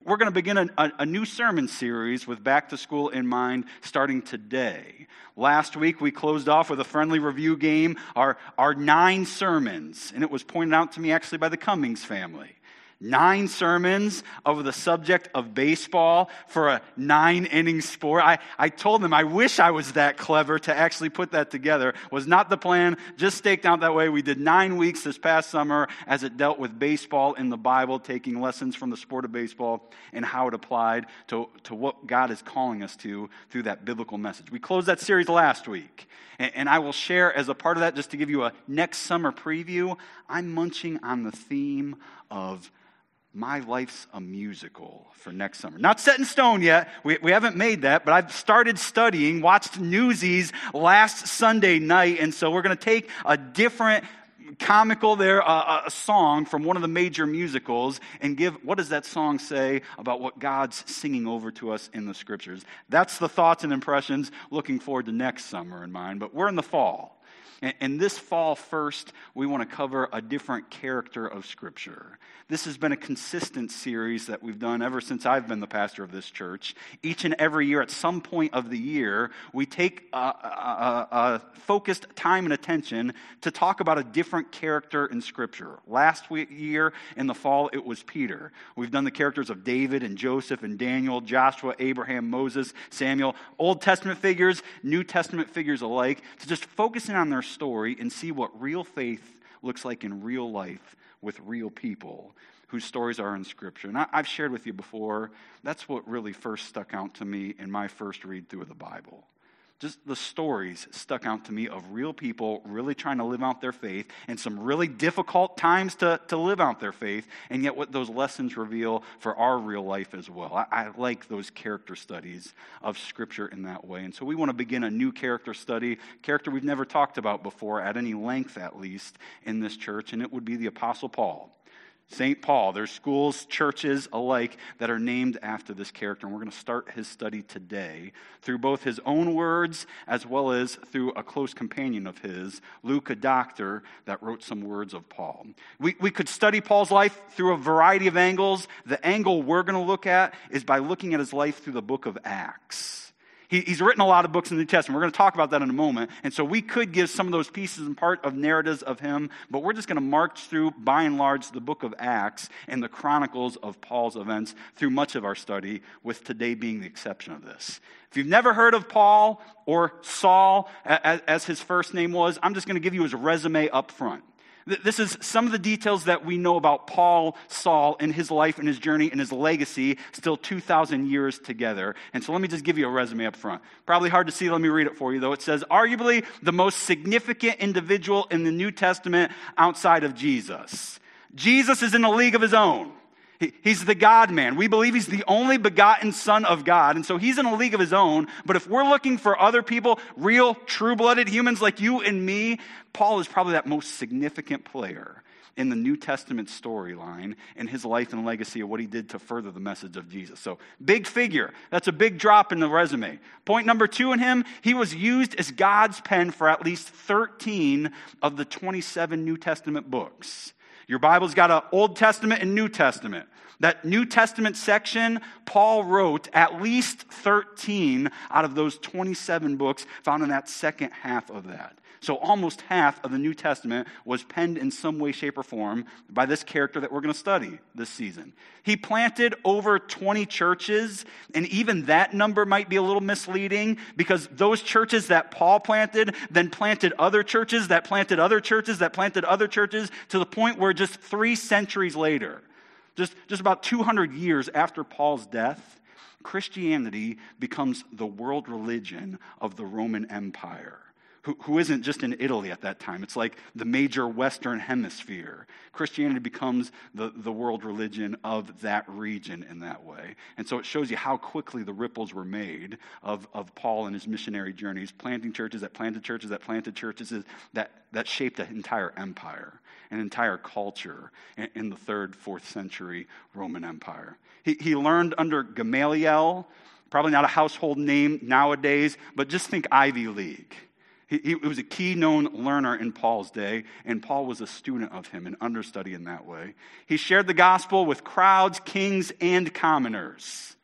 We're going to begin a new sermon series with Back to School in mind starting today. Last week, we closed off with a friendly review game, our 9 sermons, and it was pointed out to me actually by the Cummings family. 9 sermons over the subject of baseball for a 9-inning sport. I told them I wish I was that clever to actually put that together. Was not the plan, just staked out that way. We did 9 weeks this past summer as it dealt with baseball in the Bible, taking lessons from the sport of baseball and how it applied to what God is calling us to through that biblical message. We closed that series last week. And I will share as a part of that, just to give you a next summer preview, I'm munching on the theme of My Life's a Musical for next summer. Not set in stone yet. We haven't made that, but I've started studying, watched Newsies last Sunday night, and so we're going to take a different comical a song from one of the major musicals and give, what does that song say about what God's singing over to us in the scriptures? That's the thoughts and impressions looking forward to next summer in mind, but we're in the fall. And this fall first, we want to cover a different character of Scripture. This has been a consistent series that we've done ever since I've been the pastor of this church. Each and every year, at some point of the year, we take a focused time and attention to talk about a different character in Scripture. Last year, in the fall, it was Peter. We've done the characters of David and Joseph and Daniel, Joshua, Abraham, Moses, Samuel, Old Testament figures, New Testament figures alike, to just focusing on their story and see what real faith looks like in real life with real people whose stories are in Scripture. And I've shared with you before, that's what really first stuck out to me in my first read through of the Bible. Just the stories stuck out to me of real people really trying to live out their faith and some really difficult times to live out their faith, and yet what those lessons reveal for our real life as well. I like those character studies of Scripture in that way. And so we want to begin a new character study, character we've never talked about before, at any length at least, in this church, and it would be the Apostle Paul. St. Paul. There's schools, churches alike that are named after this character, and we're going to start his study today through both his own words as well as through a close companion of his, Luke, a doctor, that wrote some words of Paul. We could study Paul's life through a variety of angles. The angle we're going to look at is by looking at his life through the book of Acts. He's written a lot of books in the New Testament. We're going to talk about that in a moment. And so we could give some of those pieces and part of narratives of him, but we're just going to march through, by and large, the book of Acts and the chronicles of Paul's events through much of our study, with today being the exception of this. If you've never heard of Paul, or Saul, as his first name was, I'm just going to give you his resume up front. This is some of the details that we know about Paul, Saul, and his life and his journey and his legacy still 2,000 years together. And so let me just give you a resume up front. Probably hard to see. Let me read it for you, though. It says, arguably the most significant individual in the New Testament outside of Jesus. Jesus is in a league of his own. He's the God-man. We believe he's the only begotten Son of God. And so he's in a league of his own. But if we're looking for other people, real, true-blooded humans like you and me, Paul is probably that most significant player in the New Testament storyline and his life and legacy of what he did to further the message of Jesus. So, big figure. That's a big drop in the resume. Point number 2 in him, he was used as God's pen for at least 13 of the 27 New Testament books. Your Bible's got an Old Testament and New Testament. That New Testament section, Paul wrote at least 13 out of those 27 books found in that second half of that. So almost half of the New Testament was penned in some way, shape, or form by this character that we're going to study this season. He planted over 20 churches, and even that number might be a little misleading because those churches that Paul planted then planted other churches that planted other churches that planted other churches, to the point where just 3 centuries later, just about 200 years after Paul's death, Christianity becomes the world religion of the Roman Empire. Who isn't just in Italy at that time. It's like the major Western hemisphere. Christianity becomes the world religion of that region in that way. And so it shows you how quickly the ripples were made of Paul and his missionary journeys, planting churches that planted churches that planted churches that shaped an entire empire, an entire culture in the 3rd, 4th century Roman Empire. He learned under Gamaliel, probably not a household name nowadays, but just think Ivy League. He was a key known learner in Paul's day, and Paul was a student of him, an understudy in that way. He shared the gospel with crowds, kings, and commoners.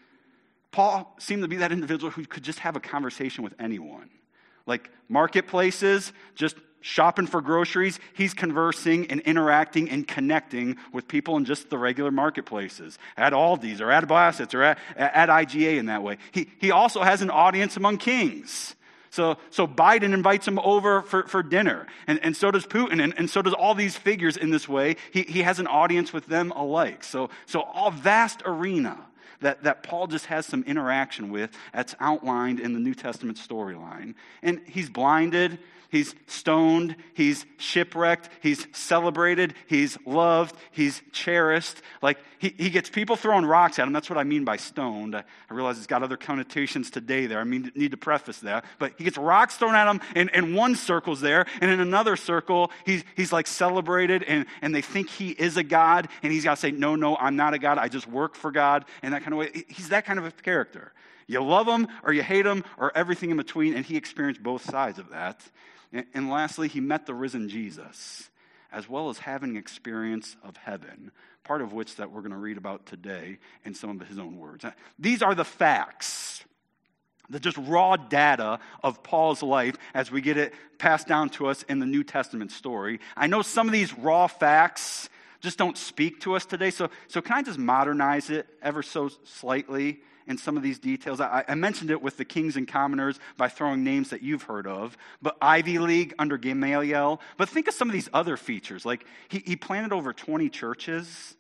Paul seemed to be that individual who could just have a conversation with anyone. Like marketplaces, just shopping for groceries, he's conversing and interacting and connecting with people in just the regular marketplaces, at Aldi's or at Bassett's or at IGA in that way. He also has an audience among kings. So Biden invites him over for dinner, and so does Putin, and so does all these figures in this way. He has an audience with them alike. So all vast arena that Paul just has some interaction with that's outlined in the New Testament storyline. And he's blinded, he's stoned, he's shipwrecked, he's celebrated, he's loved, he's cherished. Like, he gets people throwing rocks at him. That's what I mean by stoned. I realize it's got other connotations today there. I need to preface that. But he gets rocks thrown at him, and one circle's there, and in another circle, he's like celebrated, and they think he is a god, and he's got to say, no, I'm not a god. I just work for God, and that kind of way. He's that kind of a character. You love him, or you hate him, or everything in between, and he experienced both sides of that. And lastly, he met the risen Jesus, as well as having experience of heaven, part of which that we're going to read about today in some of his own words. These are the facts, the just raw data of Paul's life as we get it passed down to us in the New Testament story. I know some of these raw facts just don't speak to us today, so can I just modernize it ever so slightly in some of these details? I mentioned it with the kings and commoners by throwing names that you've heard of, but Ivy League under Gamaliel. But think of some of these other features. Like, he planted over 20 churches.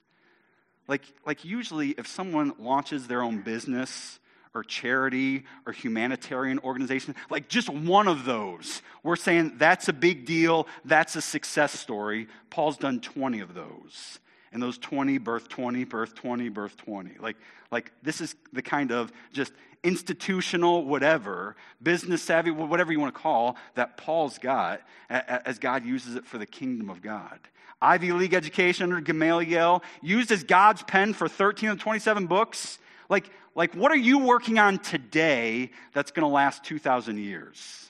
Like usually if someone launches their own business or charity or humanitarian organization, like just one of those, we're saying that's a big deal, that's a success story. Paul's done 20 of those. And those 20 birth 20, birth 20, birth 20. Like this is the kind of just institutional whatever, business savvy, whatever you want to call, that Paul's got as God uses it for the kingdom of God. Ivy League education under Gamaliel, used as God's pen for 13 of 27 books. Like what are you working on today that's going to last 2,000 years?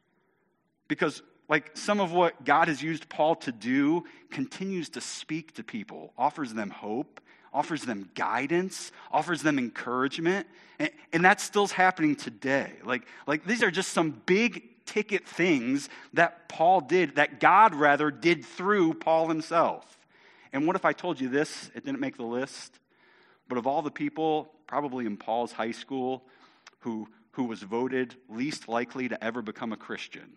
Because like some of what God has used Paul to do continues to speak to people, offers them hope, offers them guidance, offers them encouragement, and that still's happening today. Like these are just some big ticket things that Paul did, that God rather did through Paul himself. And what if I told you this? It didn't make the list, but of all the people probably in Paul's high school who was voted least likely to ever become a Christian,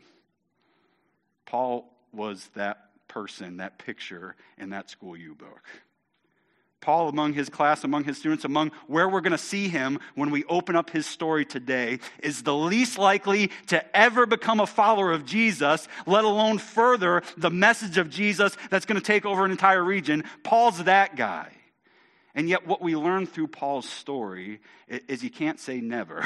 Paul was that person, that picture in that school U-book. Paul, among his class, among his students, among where we're going to see him when we open up his story today, is the least likely to ever become a follower of Jesus, let alone further the message of Jesus that's going to take over an entire region. Paul's that guy. And yet what we learn through Paul's story is you can't say never.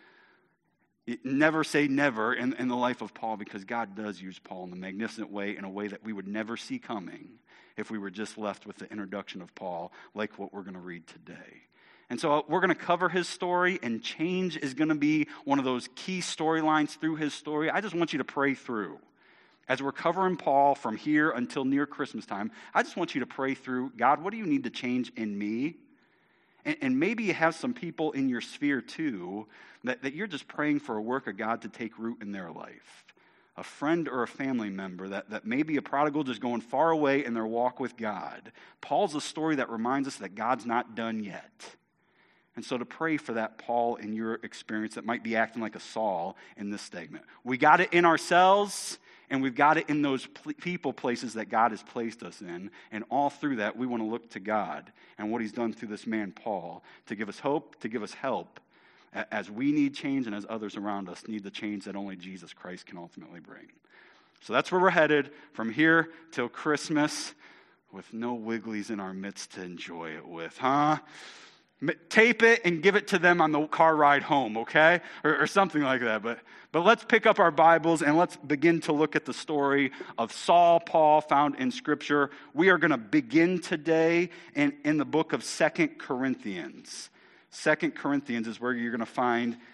Never say never in the life of Paul, because God does use Paul in a magnificent way, in a way that we would never see coming if we were just left with the introduction of Paul, like what we're going to read today. And so we're going to cover his story, and change is going to be one of those key storylines through his story. I just want you to pray through. As we're covering Paul from here until near Christmas time, I just want you to pray through, God, what do you need to change in me? And maybe you have some people in your sphere too that you're just praying for a work of God to take root in their life. A friend or a family member that may be a prodigal just going far away in their walk with God. Paul's a story that reminds us that God's not done yet. And so to pray for that Paul in your experience that might be acting like a Saul in this segment. We got it in ourselves, and we've got it in those people, places that God has placed us in. And all through that, we want to look to God and what he's done through this man, Paul, to give us hope, to give us help, as we need change and as others around us need the change that only Jesus Christ can ultimately bring. So that's where we're headed from here till Christmas, with no Wigglies in our midst to enjoy it with, huh? Tape it and give it to them on the car ride home, okay? Or something like that. But let's pick up our Bibles and let's begin to look at the story of Saul, Paul, found in Scripture. We are going to begin today in the book of 2 Corinthians. 2 Corinthians is where you're going to find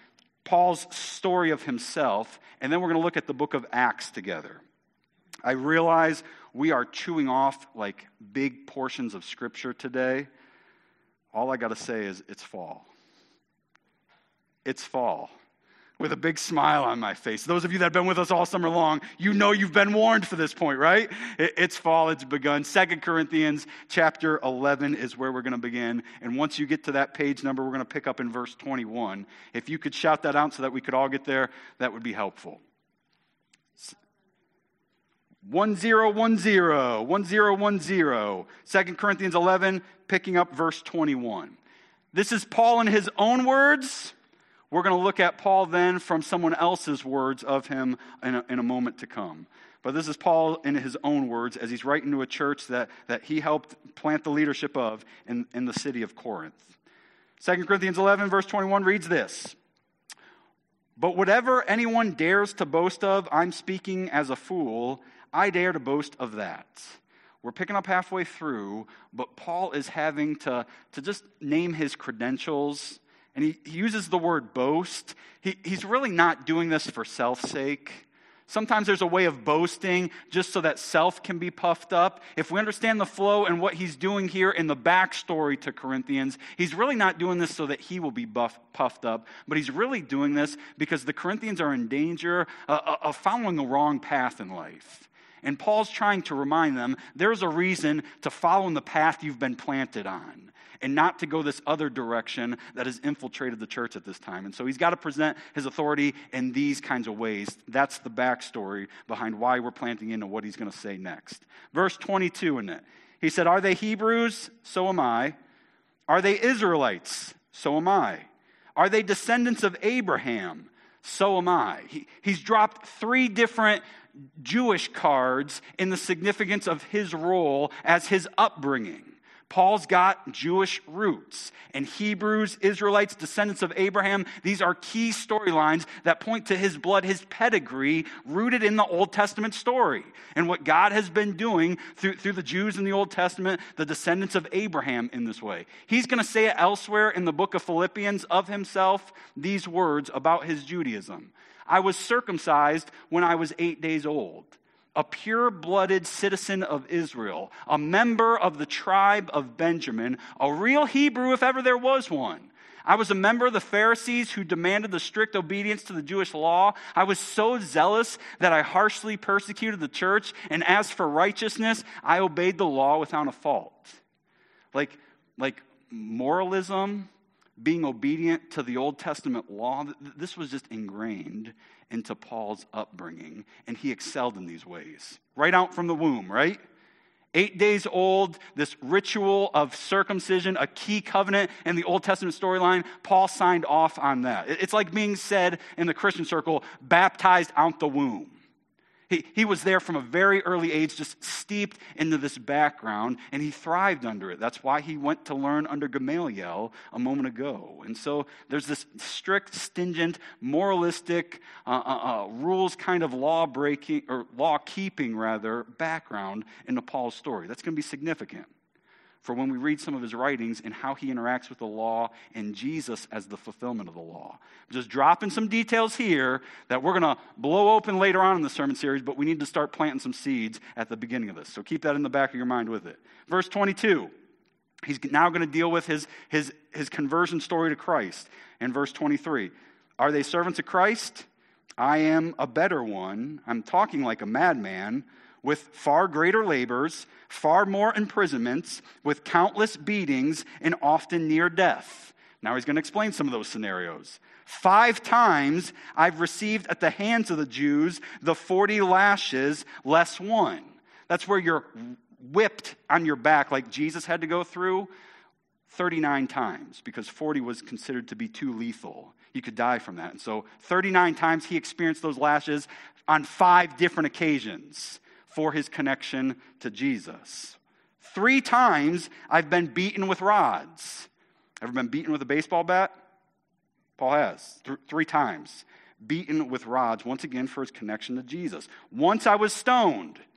Paul's story of himself, and then we're going to look at the book of Acts together. I realize we are chewing off like big portions of Scripture today. All I got to say is it's fall. It's fall. With a big smile on my face. Those of you that have been with us all summer long, you know you've been warned for this point, right? It's fall, it's begun. 2 Corinthians chapter 11 is where we're going to begin. And once you get to that page number, we're going to pick up in verse 21. If you could shout that out so that we could all get there, that would be helpful. 1010, 1010. 2 Corinthians 11, picking up verse 21. This is Paul in his own words. We're going to look at Paul then from someone else's words of him in a moment to come. But this is Paul in his own words as he's writing to a church that he helped plant the leadership of in the city of Corinth. 2 Corinthians 11 verse 21 reads this. But whatever anyone dares to boast of, I'm speaking as a fool, I dare to boast of that. We're picking up halfway through, but Paul is having to just name his credentials. And he uses the word boast. He's really not doing this for self's sake. Sometimes there's a way of boasting just so that self can be puffed up. If we understand the flow and what he's doing here in the backstory to Corinthians, he's really not doing this so that he will be puffed up, but he's really doing this because the Corinthians are in danger of following the wrong path in life. And Paul's trying to remind them there's a reason to follow in the path you've been planted on, and not to go this other direction that has infiltrated the church at this time. And so he's got to present his authority in these kinds of ways. That's the backstory behind why we're planting into what he's going to say next. Verse 22 in it. He said, are they Hebrews? So am I. Are they Israelites? So am I. Are they descendants of Abraham? So am I. He's dropped 3 different Jewish cards in the significance of his role as his upbringing. Paul's got Jewish roots, and Hebrews, Israelites, descendants of Abraham, these are key storylines that point to his blood, his pedigree, rooted in the Old Testament story, and what God has been doing through the Jews in the Old Testament, the descendants of Abraham in this way. He's going to say it elsewhere in the book of Philippians of himself, these words about his Judaism. I was circumcised when I was 8 days old. A pure-blooded citizen of Israel, a member of the tribe of Benjamin, a real Hebrew if ever there was one. I was a member of the Pharisees who demanded the strict obedience to the Jewish law. I was so zealous that I harshly persecuted the church, and as for righteousness, I obeyed the law without a fault. Like moralism, being obedient to the Old Testament law, this was just ingrained into Paul's upbringing, and he excelled in these ways. Right out from the womb, right? 8 days old, this ritual of circumcision, a key covenant in the Old Testament storyline, Paul signed off on that. It's like being said in the Christian circle, baptized out the womb. He was there from a very early age, just steeped into this background, and he thrived under it. That's why he went to learn under Gamaliel a moment ago. And so there's this strict, stingent, moralistic, rules kind of law-breaking, or law-keeping, rather, background into Paul's story. That's going to be significant for when we read some of his writings and how he interacts with the law and Jesus as the fulfillment of the law. I'm just dropping some details here that we're going to blow open later on in the sermon series, but we need to start planting some seeds at the beginning of this. So keep that in the back of your mind with it. Verse 22, he's now going to deal with his conversion story to Christ. In verse 23, are they servants of Christ? I am a better one. I'm talking like a madman, with far greater labors, far more imprisonments, with countless beatings, and often near death. Now he's going to explain some of those scenarios. 5 times I've received at the hands of the Jews the 40 lashes less one. That's where you're whipped on your back like Jesus had to go through 39 times, because 40 was considered to be too lethal. You could die from that. And so 39 times he experienced those lashes on 5 different occasions for his connection to Jesus. 3 times I've been beaten with rods. Ever been beaten with a baseball bat? Paul has. 3 times. Beaten with rods, once again for his connection to Jesus. Once I was stoned.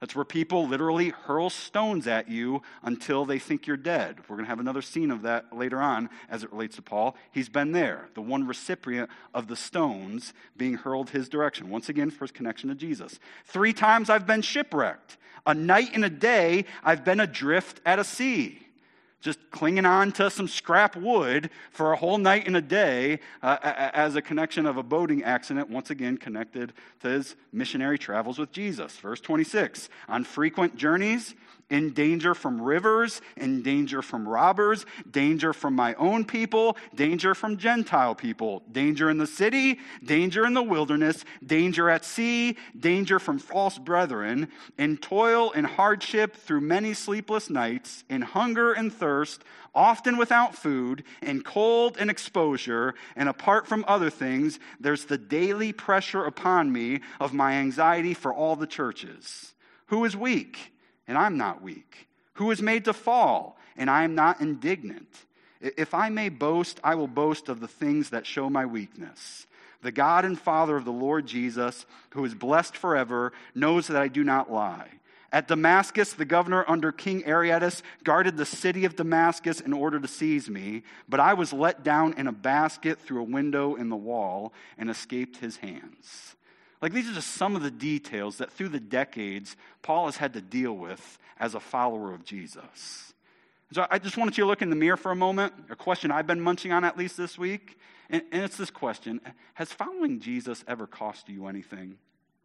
That's where people literally hurl stones at you until they think you're dead. We're going to have another scene of that later on as it relates to Paul. He's been there, the one recipient of the stones being hurled his direction. Once again, for his connection to Jesus. 3 times I've been shipwrecked. A night and a day I've been adrift at a sea. Just clinging on to some scrap wood for a whole night and a day as a connection of a boating accident, once again connected to his missionary travels with Jesus. Verse 26, on frequent journeys, in danger from rivers, in danger from robbers, danger from my own people, danger from Gentile people, danger in the city, danger in the wilderness, danger at sea, danger from false brethren, in toil and hardship through many sleepless nights, in hunger and thirst, often without food, in cold and exposure, and apart from other things, there's the daily pressure upon me of my anxiety for all the churches. Who is weak? And I'm not weak. Who is made to fall? And I am not indignant. If I may boast, I will boast of the things that show my weakness. The God and Father of the Lord Jesus, who is blessed forever, knows that I do not lie. At Damascus, the governor under King Aretas guarded the city of Damascus in order to seize me, but I was let down in a basket through a window in the wall and escaped his hands. Like, these are just some of the details that through the decades, Paul has had to deal with as a follower of Jesus. So I just wanted you to look in the mirror for a moment, a question I've been munching on at least this week, and it's this question: has following Jesus ever cost you anything?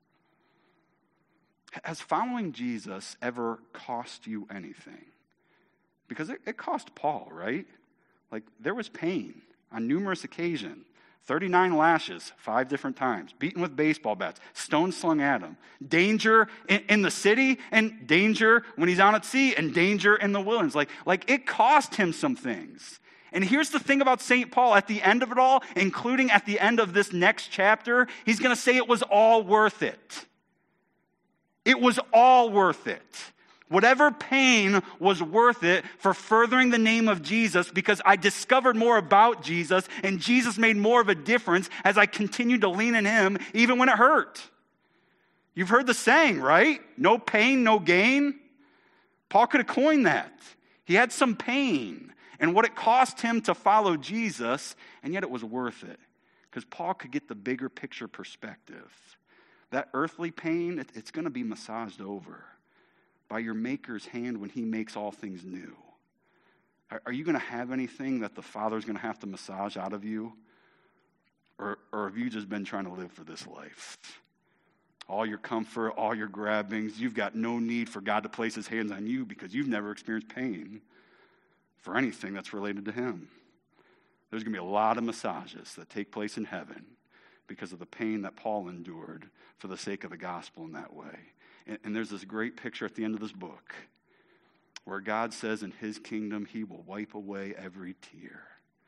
Has following Jesus ever cost you anything? Because it cost Paul, right? Like, there was pain on numerous occasions. 39 lashes, 5 different times, beaten with baseball bats, stones slung at him, danger in the city, and danger when he's out at sea, and danger in the wilderness. Like it cost him some things. And here's the thing about St. Paul, at the end of it all, including at the end of this next chapter, he's going to say it was all worth it. It was all worth it. Whatever pain was worth it for furthering the name of Jesus, because I discovered more about Jesus and Jesus made more of a difference as I continued to lean in him even when it hurt. You've heard the saying, right? No pain, no gain. Paul could have coined that. He had some pain and what it cost him to follow Jesus, and yet it was worth it because Paul could get the bigger picture perspective. That earthly pain, it's going to be massaged over by your Maker's hand when he makes all things new. Are you going to have anything that the Father's going to have to massage out of you? Or have you just been trying to live for this life? All your comfort, all your grabbings, you've got no need for God to place his hands on you because you've never experienced pain for anything that's related to him. There's going to be a lot of massages that take place in heaven because of the pain that Paul endured for the sake of the gospel in that way. And there's this great picture at the end of this book where God says in his kingdom he will wipe away every tear.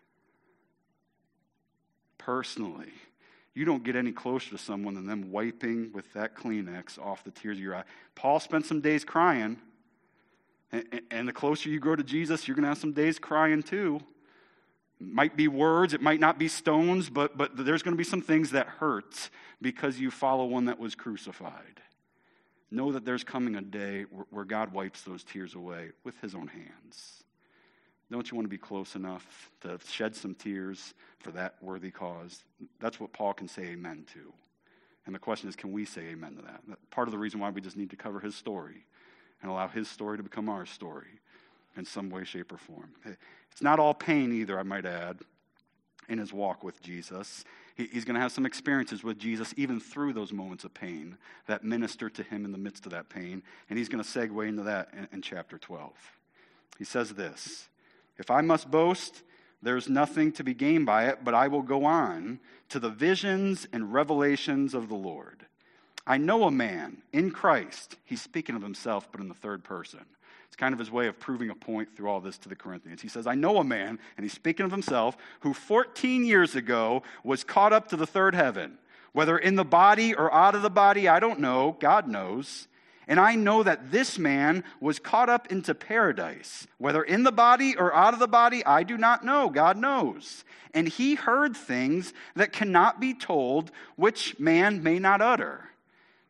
Personally, you don't get any closer to someone than them wiping with that Kleenex off the tears of your eye. Paul spent some days crying, and the closer you grow to Jesus, you're going to have some days crying too. It might be words, it might not be stones, but there's going to be some things that hurt because you follow one that was crucified. Know that there's coming a day where God wipes those tears away with his own hands. Don't you want to be close enough to shed some tears for that worthy cause? That's what Paul can say amen to. And the question is, can we say amen to that? Part of the reason why we just need to cover his story and allow his story to become our story in some way, shape, or form. It's not all pain either, I might add, in his walk with Jesus. He's going to have some experiences with Jesus even through those moments of pain that minister to him in the midst of that pain. And he's going to segue into that in chapter 12. He says this: if I must boast, there's nothing to be gained by it, but I will go on to the visions and revelations of the Lord. I know a man in Christ. He's speaking of himself, but in the third person. It's kind of his way of proving a point through all this to the Corinthians. He says, I know a man, and he's speaking of himself, who 14 years ago was caught up to the third heaven. Whether in the body or out of the body, I don't know. God knows. And I know that this man was caught up into paradise. Whether in the body or out of the body, I do not know. God knows. And he heard things that cannot be told, which man may not utter.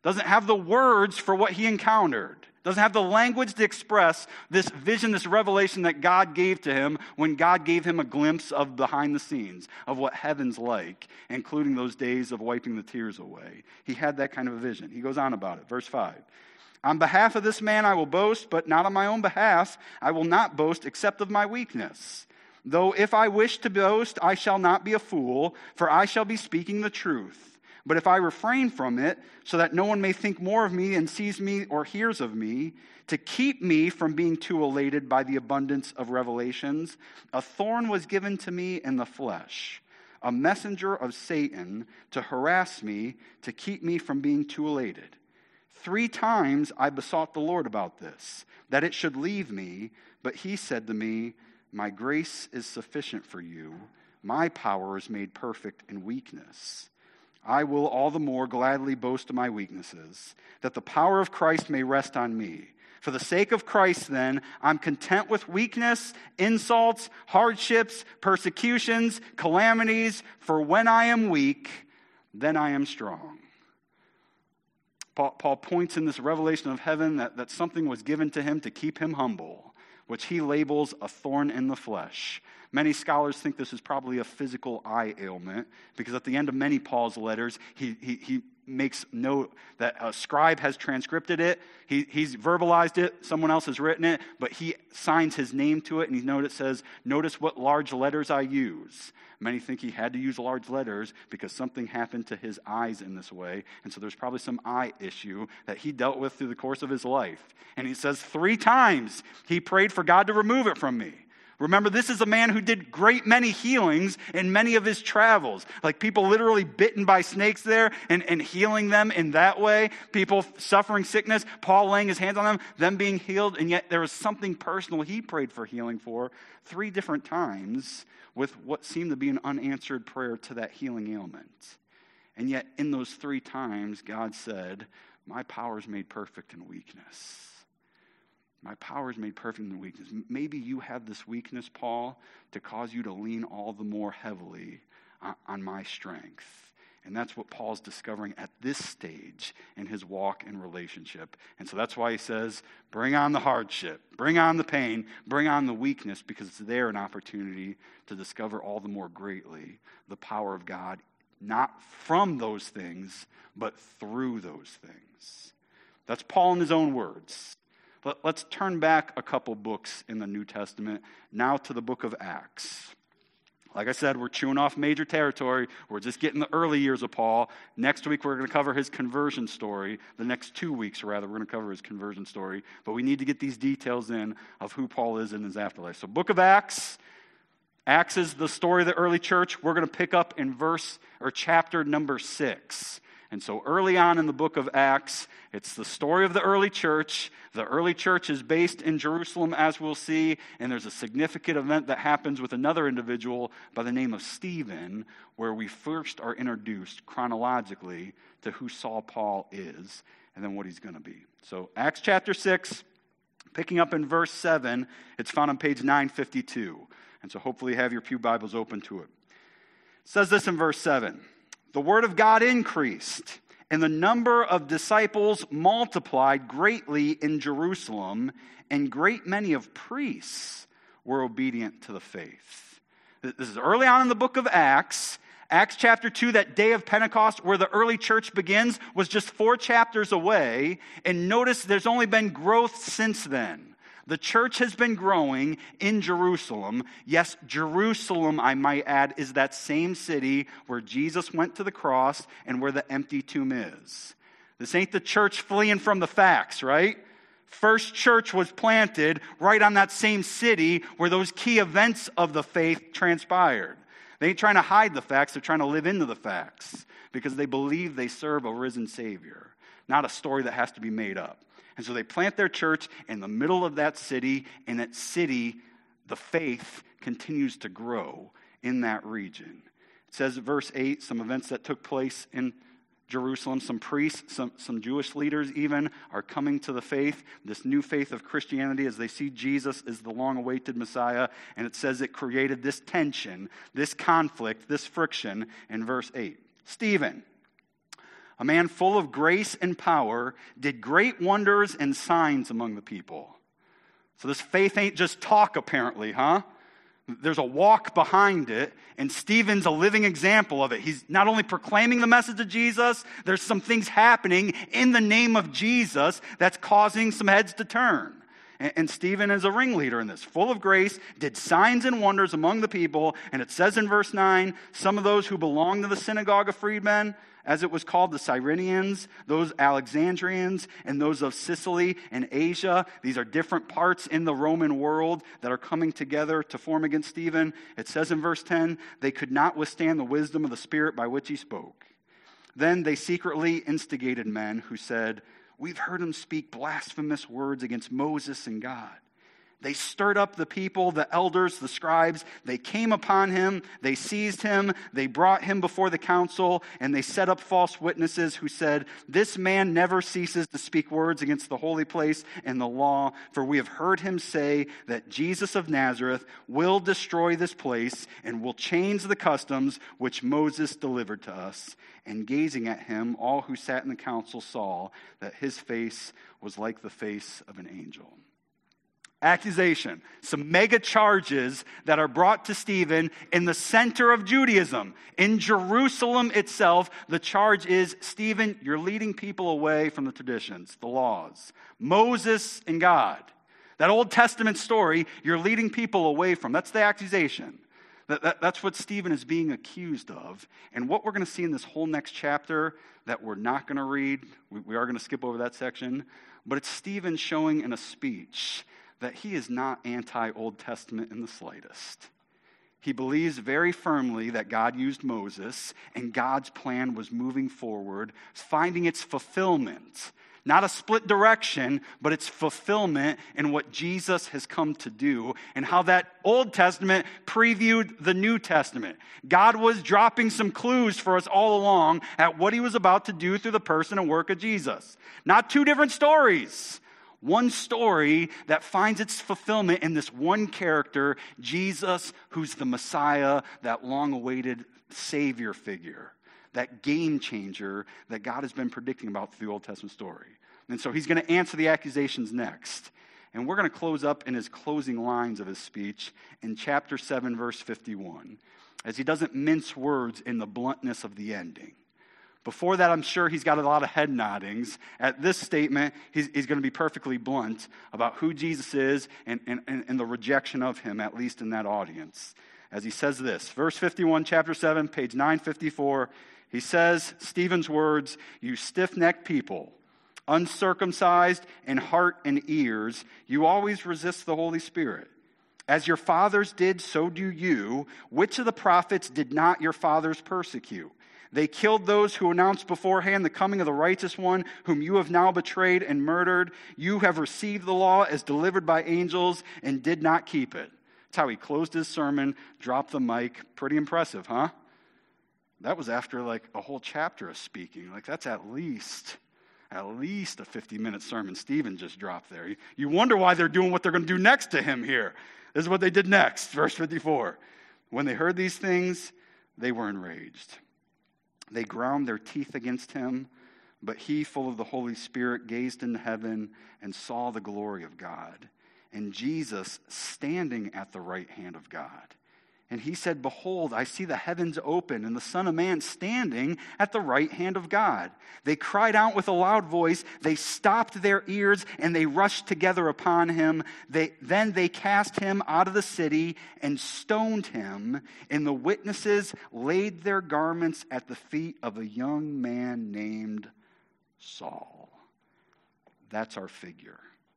doesn't have the words for what he encountered, doesn't have the language to express this vision, this revelation that God gave to him when God gave him a glimpse of behind the scenes of what heaven's like, including those days of wiping the tears away. He had that kind of a vision. He goes on about it. Verse 5. On behalf of this man I will boast, but not on my own behalf. I will not boast except of my weakness. Though if I wish to boast, I shall not be a fool, for I shall be speaking the truth. But if I refrain from it, so that no one may think more of me and sees me or hears of me, to keep me from being too elated by the abundance of revelations, a thorn was given to me in the flesh, a messenger of Satan to harass me, to keep me from being too elated. 3 times I besought the Lord about this, that it should leave me, but he said to me, my grace is sufficient for you. My power is made perfect in weakness. I will all the more gladly boast of my weaknesses, that the power of Christ may rest on me. For the sake of Christ, then, I'm content with weakness, insults, hardships, persecutions, calamities, for when I am weak, then I am strong. Paul points in this revelation of heaven that something was given to him to keep him humble, which he labels a thorn in the flesh. Many scholars think this is probably a physical eye ailment, because at the end of many Paul's letters, he makes note that a scribe has transcribed it, he's verbalized it, someone else has written it, but he signs his name to it, and it says, notice what large letters I use. Many think he had to use large letters because something happened to his eyes in this way, and so there's probably some eye issue that he dealt with through the course of his life. And he says 3 times he prayed for God to remove it from me. Remember, this is a man who did great many healings in many of his travels. Like people literally bitten by snakes there and healing them in that way. People suffering sickness, Paul laying his hands on them being healed. And yet there was something personal he prayed for healing for 3 different times with what seemed to be an unanswered prayer to that healing ailment. And yet in those 3 times, God said, my power is made perfect in weakness. My power is made perfect in weakness. Maybe you have this weakness, Paul, to cause you to lean all the more heavily on my strength. And that's what Paul's discovering at this stage in his walk and relationship. And so that's why he says, bring on the hardship, bring on the pain, bring on the weakness, because it's there an opportunity to discover all the more greatly the power of God, not from those things, but through those things. That's Paul in his own words. Let's turn back a couple books in the New Testament, now to the book of Acts. Like I said, we're chewing off major territory. We're just getting the early years of Paul. Next week, we're going to cover his conversion story. The next 2 weeks, rather, we're going to cover his conversion story. But we need to get these details in of who Paul is in his afterlife. So book of Acts. Acts is the story of the early church. We're going to pick up in chapter number 6. And so early on in the book of Acts, it's the story of the early church. The early church is based in Jerusalem, as we'll see, and there's a significant event that happens with another individual by the name of Stephen, where we first are introduced chronologically to who Saul Paul is and then what he's going to be. So Acts chapter 6, picking up in verse 7, it's found on page 952. And so hopefully you have your pew Bibles open to it. It says this in verse 7. The word of God increased, and the number of disciples multiplied greatly in Jerusalem, and great many of priests were obedient to the faith. This is early on in the book of Acts. Acts chapter 2, that day of Pentecost where the early church begins, was just 4 chapters away. And notice there's only been growth since then. The church has been growing in Jerusalem. Yes, Jerusalem, I might add, is that same city where Jesus went to the cross and where the empty tomb is. This ain't the church fleeing from the facts, right? First church was planted right on that same city where those key events of the faith transpired. They ain't trying to hide the facts, they're trying to live into the facts because they believe they serve a risen Savior, not a story that has to be made up. And so they plant their church in the middle of that city, and that city, the faith continues to grow in that region. It says in verse 8, some events that took place in Jerusalem, some priests, some Jewish leaders even are coming to the faith, this new faith of Christianity as they see Jesus as the long-awaited Messiah. And it says it created this tension, this conflict, this friction in verse 8. Stephen, a man full of grace and power, did great wonders and signs among the people. So this faith ain't just talk, apparently, huh? There's a walk behind it, and Stephen's a living example of it. He's not only proclaiming the message of Jesus, there's some things happening in the name of Jesus that's causing some heads to turn. And Stephen is a ringleader in this, full of grace, did signs and wonders among the people. And it says in verse 9, some of those who belonged to the synagogue of freedmen, as it was called, the Cyrenians, those Alexandrians, and those of Sicily and Asia. These are different parts in the Roman world that are coming together to form against Stephen. It says in verse 10, they could not withstand the wisdom of the Spirit by which he spoke. Then they secretly instigated men who said, we've heard him speak blasphemous words against Moses and God. They stirred up the people, the elders, the scribes. They came upon him. They seized him. They brought him before the council, and they set up false witnesses who said, this man never ceases to speak words against the holy place and the law, for we have heard him say that Jesus of Nazareth will destroy this place and will change the customs which Moses delivered to us. And gazing at him, all who sat in the council saw that his face was like the face of an angel. Accusation, some mega charges that are brought to Stephen in the center of Judaism. In Jerusalem itself, the charge is, Stephen, you're leading people away from the traditions, the laws, Moses and God. That Old Testament story, you're leading people away from. That's the accusation. That's what Stephen is being accused of. And what we're going to see in this whole next chapter that we're not going to read, we are going to skip over that section, but it's Stephen showing in a speech that he is not anti-Old Testament in the slightest. He believes very firmly that God used Moses and God's plan was moving forward, finding its fulfillment. Not a split direction, but its fulfillment in what Jesus has come to do and how that Old Testament previewed the New Testament. God was dropping some clues for us all along at what he was about to do through the person and work of Jesus. Not two different stories. One story that finds its fulfillment in this one character, Jesus, who's the Messiah, that long-awaited Savior figure, that game changer that God has been predicting about through the Old Testament story. And so he's going to answer the accusations next. And we're going to close up in his closing lines of his speech in chapter 7, verse 51, as he doesn't mince words in the bluntness of the ending. Before that, I'm sure he's got a lot of head noddings. At this statement, he's going to be perfectly blunt about who Jesus is and the rejection of him, at least in that audience. As he says this, verse 51, chapter 7, page 954, he says, Stephen's words, you stiff-necked people, uncircumcised in heart and ears, you always resist the Holy Spirit. As your fathers did, so do you. Which of the prophets did not your fathers persecute? They killed those who announced beforehand the coming of the righteous one, whom you have now betrayed and murdered. You have received the law as delivered by angels and did not keep it. That's how he closed his sermon, dropped the mic. Pretty impressive, huh? That was after like a whole chapter of speaking. Like that's at least a 50-minute sermon Stephen just dropped there. You wonder why they're doing what they're going to do next to him here. This is what they did next, verse 54. When they heard these things, they were enraged. They ground their teeth against him, but he, full of the Holy Spirit, gazed into heaven and saw the glory of God, and Jesus standing at the right hand of God. And he said, behold, I see the heavens open and the Son of Man standing at the right hand of God. They cried out with a loud voice. They stopped their ears and they rushed together upon him. Then they cast him out of the city and stoned him. And the witnesses laid their garments at the feet of a young man named Saul. That's our figure.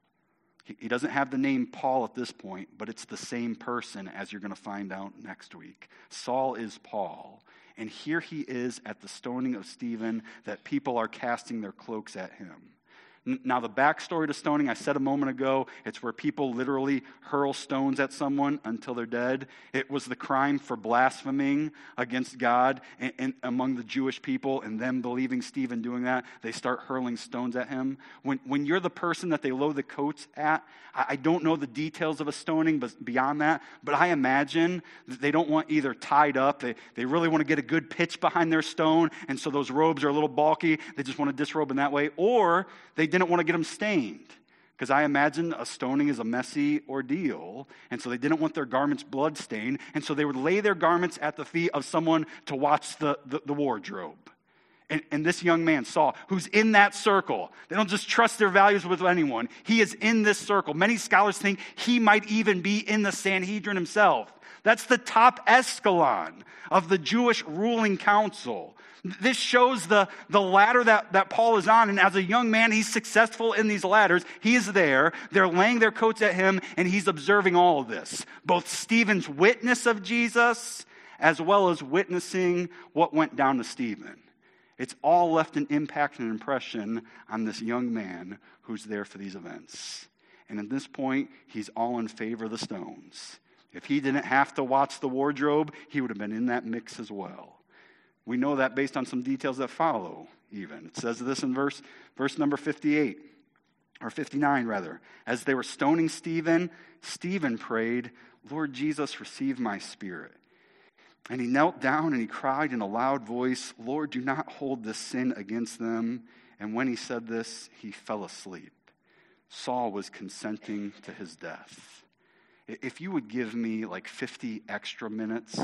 He doesn't have the name Paul at this point, but it's the same person, as you're going to find out next week. Saul is Paul. And here he is at the stoning of Stephen, that people are casting their cloaks at him. Now, the backstory to stoning, I said a moment ago, it's where people literally hurl stones at someone until they're dead. It was the crime for blaspheming against God and among the Jewish people, and them believing Stephen doing that, they start hurling stones at him. When you're the person that they load the coats at, I don't know the details of a stoning but beyond that, but I imagine that they don't want either tied up, they really want to get a good pitch behind their stone, and so those robes are a little bulky, they just want to disrobe in that way, or they didn't want to get them stained, because I imagine a stoning is a messy ordeal, and so they didn't want their garments blood stained, and so they would lay their garments at the feet of someone to watch the wardrobe. And this young man, Saul, who's in that circle, they don't just trust their values with anyone. He is in this circle. Many scholars think he might even be in the Sanhedrin himself. That's the top echelon of the Jewish ruling council. This shows the ladder that Paul is on, and as a young man, he's successful in these ladders. He is there. They're laying their coats at him, and he's observing all of this. Both Stephen's witness of Jesus, as well as witnessing what went down to Stephen. It's all left an impact and impression on this young man who's there for these events. And at this point, he's all in favor of the stones. If he didn't have to watch the wardrobe, he would have been in that mix as well. We know that based on some details that follow, even. It says this in verse number 58, or 59 rather. As they were stoning Stephen, Stephen prayed, "Lord Jesus, receive my spirit." And he knelt down and he cried in a loud voice, "Lord, do not hold this sin against them." And when he said this, he fell asleep. Saul was consenting to his death. If you would give me like 50 extra minutes,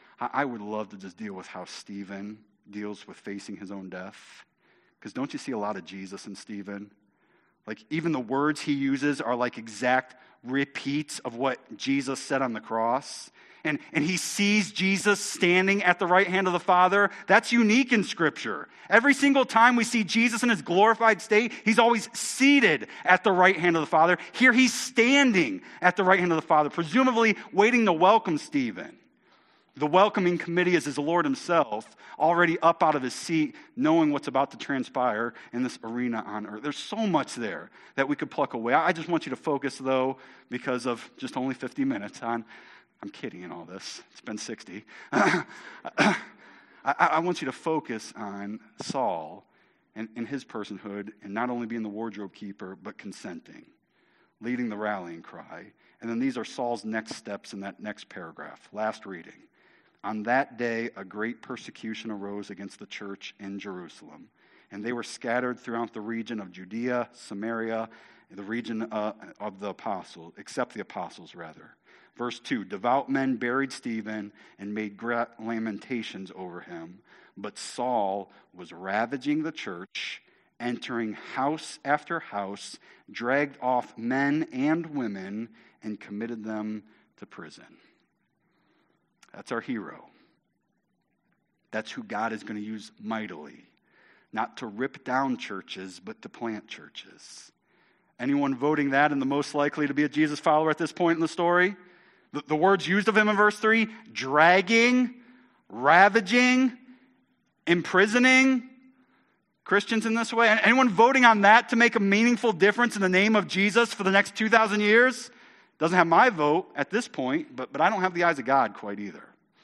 I would love to just deal with how Stephen deals with facing his own death. Because don't you see a lot of Jesus in Stephen? Like even the words he uses are like exact repeats of what Jesus said on the cross. And he sees Jesus standing at the right hand of the Father. That's unique in Scripture. Every single time we see Jesus in his glorified state, he's always seated at the right hand of the Father. Here he's standing at the right hand of the Father, presumably waiting to welcome Stephen. The welcoming committee is his Lord himself, already up out of his seat, knowing what's about to transpire in this arena on earth. There's so much there that we could pluck away. I just want you to focus, though, because of just only 50 minutes on, I'm kidding in all this, it's been 60. I want you to focus on Saul and his personhood, and not only being the wardrobe keeper, but consenting, leading the rallying cry. And then these are Saul's next steps in that next paragraph. Last reading. On that day, a great persecution arose against the church in Jerusalem, and they were scattered throughout the region of Judea, Samaria, the region of the apostles, except the apostles, rather. Verse 2, devout men buried Stephen and made great lamentations over him, but Saul was ravaging the church, entering house after house, dragged off men and women, and committed them to prison. That's our hero. That's who God is going to use mightily. Not to rip down churches, but to plant churches. Anyone voting that and the most likely to be a Jesus follower at this point in the story? The words used of him in verse 3, dragging, ravaging, imprisoning Christians in this way. Anyone voting on that to make a meaningful difference in the name of Jesus for the next 2,000 years? Doesn't have my vote at this point, but I don't have the eyes of God quite either.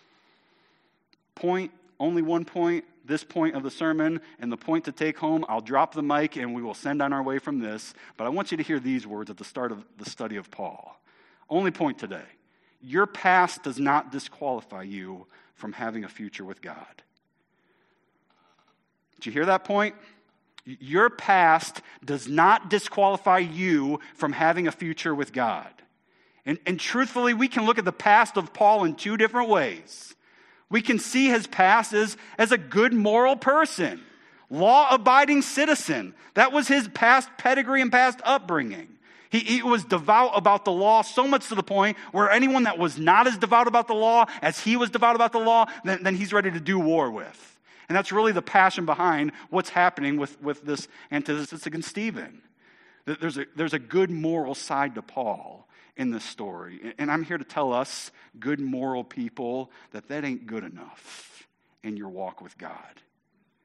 Only one point, this point of the sermon, and the point to take home, I'll drop the mic and we will send on our way from this. But I want you to hear these words at the start of the study of Paul. Only point today. Your past does not disqualify you from having a future with God. Did you hear that point? Your past does not disqualify you from having a future with God. And truthfully, we can look at the past of Paul in two different ways. We can see his past as a good moral person, law-abiding citizen. That was his past pedigree and past upbringing. He was devout about the law, so much to the point where anyone that was not as devout about the law as he was devout about the law, then he's ready to do war with. And that's really the passion behind what's happening with this antithesis against Stephen. There's a good moral side to Paul in this story. And I'm here to tell us, good moral people, that ain't good enough in your walk with God.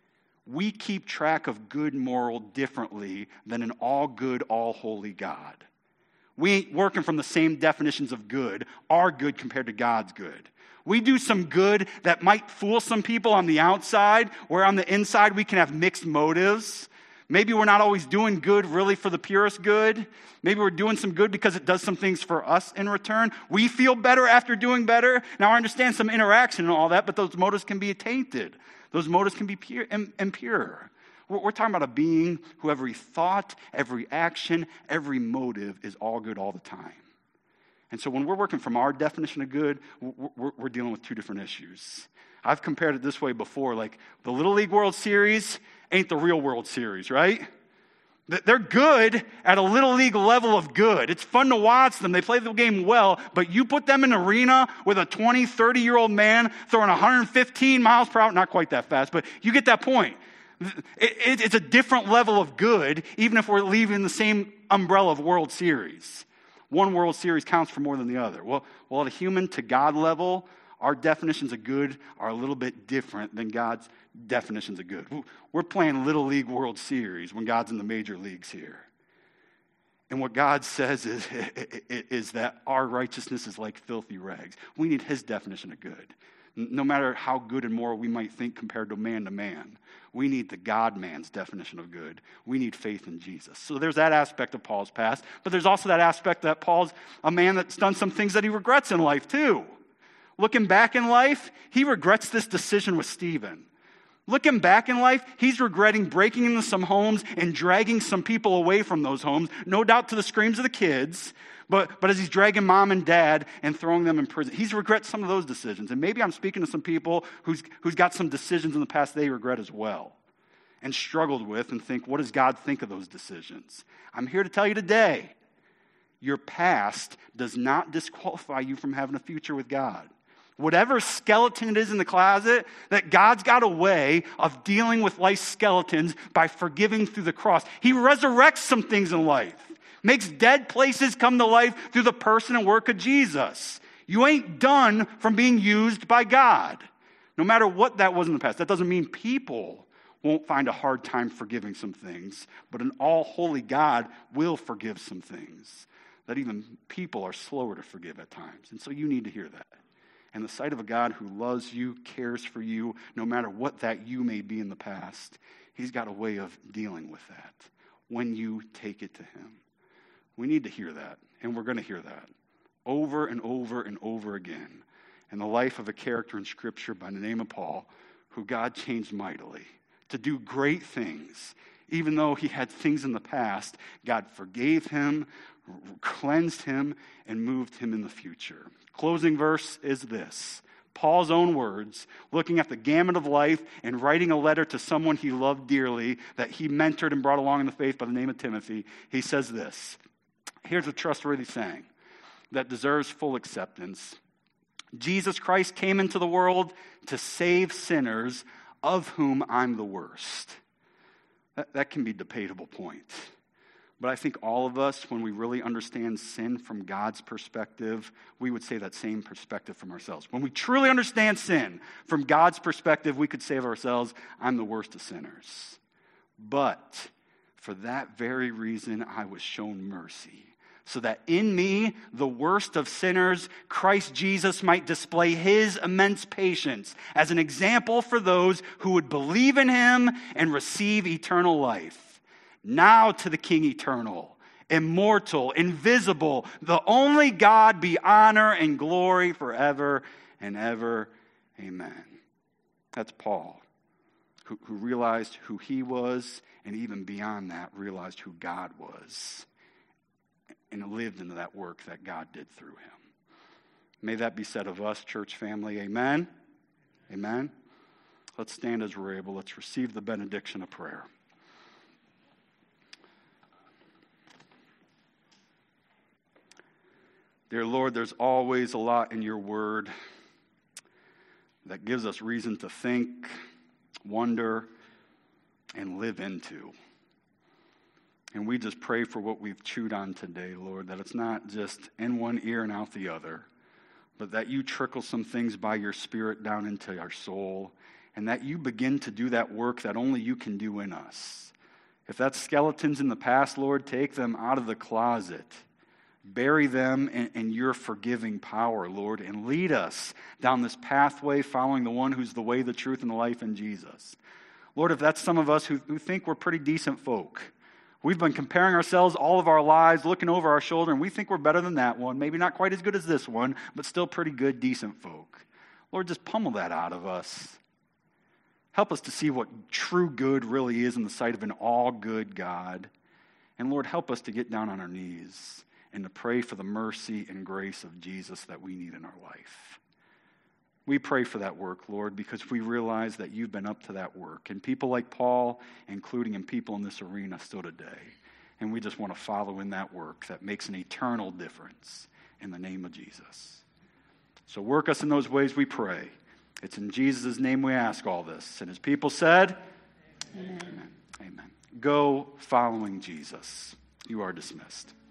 we keep track of good moral differently than an all good, all holy God. We ain't working from the same definitions of good, our good compared to God's good. We do some good that might fool some people on the outside, where on the inside we can have mixed motives. Maybe we're not always doing good really for the purest good. Maybe we're doing some good because it does some things for us in return. We feel better after doing better. Now I understand some interaction and all that, but those motives can be tainted. Those motives can be pure, impure. We're talking about a being who every thought, every action, every motive is all good all the time. And so when we're working from our definition of good, we're dealing with two different issues. I've compared it this way before, like the Little League World Series ain't the real World Series, right? They're good at a Little League level of good. It's fun to watch them. They play the game well, but you put them in an arena with a 20, 30-year-old man throwing 115 miles per hour, not quite that fast, but you get that point. It's a different level of good, even if we're leaving the same umbrella of World Series. One World Series counts for more than the other. Well, at a human to God level, our definitions of good are a little bit different than God's definitions of good. We're playing Little League World Series when God's in the major leagues here. And what God says is that our righteousness is like filthy rags. We need his definition of good. No matter how good and moral we might think compared to man, we need the God-man's definition of good. We need faith in Jesus. So there's that aspect of Paul's past, but there's also that aspect that Paul's a man that's done some things that he regrets in life too. Looking back in life, he regrets this decision with Stephen. Looking back in life, he's regretting breaking into some homes and dragging some people away from those homes, no doubt to the screams of the kids, but as he's dragging mom and dad and throwing them in prison, he's regrets some of those decisions. And maybe I'm speaking to some people who's got some decisions in the past they regret as well and struggled with and think, what does God think of those decisions? I'm here to tell you today, your past does not disqualify you from having a future with God. Whatever skeleton it is in the closet, that God's got a way of dealing with life's skeletons by forgiving through the cross. He resurrects some things in life, makes dead places come to life through the person and work of Jesus. You ain't done from being used by God, no matter what that was in the past. That doesn't mean people won't find a hard time forgiving some things, but an all-holy God will forgive some things that even people are slower to forgive at times. And so you need to hear that. And the sight of a God who loves you, cares for you, no matter what that you may be in the past, he's got a way of dealing with that when you take it to him. We need to hear that, and we're going to hear that over and over and over again in the life of a character in Scripture by the name of Paul, who God changed mightily to do great things. Even though he had things in the past, God forgave him, cleansed him, and moved him in the future. Closing verse is this. Paul's own words, looking at the gamut of life and writing a letter to someone he loved dearly that he mentored and brought along in the faith by the name of Timothy. He says this. Here's a trustworthy saying that deserves full acceptance. Jesus Christ came into the world to save sinners, of whom I'm the worst. That can be a debatable point. But I think all of us, when we really understand sin from God's perspective, we would say that same perspective from ourselves. When we truly understand sin from God's perspective, we could say of ourselves, I'm the worst of sinners. But for that very reason, I was shown mercy, so that in me, the worst of sinners, Christ Jesus might display his immense patience as an example for those who would believe in him and receive eternal life. Now to the King eternal, immortal, invisible, the only God, be honor and glory forever and ever. Amen. That's Paul, who realized who he was, and even beyond that, realized who God was, and lived into that work that God did through him. May that be said of us, church family. Amen. Amen. Let's stand as we're able. Let's receive the benediction of prayer. Dear Lord, there's always a lot in your word that gives us reason to think, wonder, and live into. And we just pray for what we've chewed on today, Lord, that it's not just in one ear and out the other, but that you trickle some things by your Spirit down into our soul, and that you begin to do that work that only you can do in us. If that's skeletons in the past, Lord, take them out of the closet. Bury them in your forgiving power, Lord, and lead us down this pathway following the one who's the way, the truth, and the life in Jesus. Lord, if that's some of us who think we're pretty decent folk, we've been comparing ourselves all of our lives, looking over our shoulder, and we think we're better than that one, maybe not quite as good as this one, but still pretty good, decent folk. Lord, just pummel that out of us. Help us to see what true good really is in the sight of an all-good God. And Lord, help us to get down on our knees and to pray for the mercy and grace of Jesus that we need in our life. We pray for that work, Lord, because we realize that you've been up to that work. And people like Paul, including in people in this arena, still today. And we just want to follow in that work that makes an eternal difference in the name of Jesus. So work us in those ways, we pray. It's in Jesus' name we ask all this. And his people said, Amen. Amen. Go following Jesus. You are dismissed.